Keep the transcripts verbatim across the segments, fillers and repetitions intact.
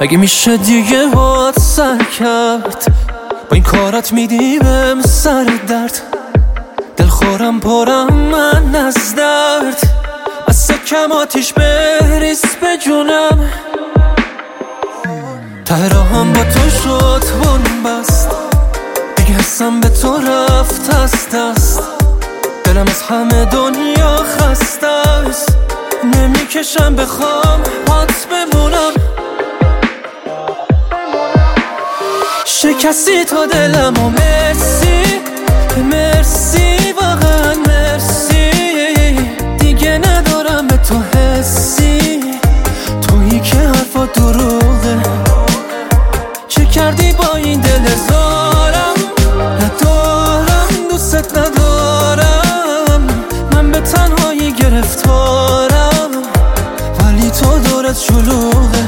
اگه میشه دیگه باید سر کرد، با این کارت میدیم سر درد. دلخورم پرم من از درد، از سکم آتیش بریز به جونم. ته راهم با تو شد بون بست، دیگه حسم به تو رفت از دست. دلم از همه دنیا خسته است، نمیکشم بخوام هات بمونم. شکستی تو دلم و مرسی مرسی واقعا مرسی. دیگه ندارم به تو حسی، تویی که حرفا دروغه. چه کردی با این دل زارم، ندارم دوست ندارم. من به تنهایی گرفتارم، ولی تو دورت شلوغه.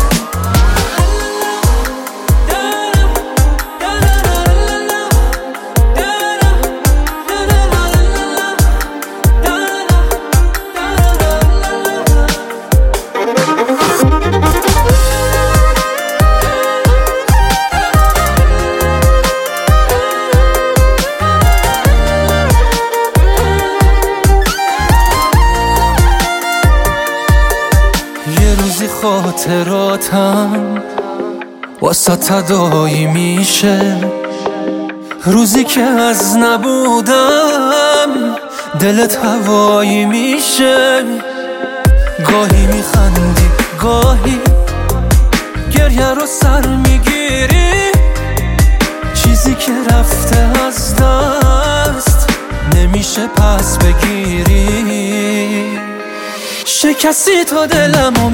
خاطراتم واسه تدایی میشه، روزی که از نبودم دلت هوایی میشه. گاهی میخندی گاهی گریه رو سر میگیری، چیزی که رفته از دست نمیشه پس بگیری. شکستی تا دلم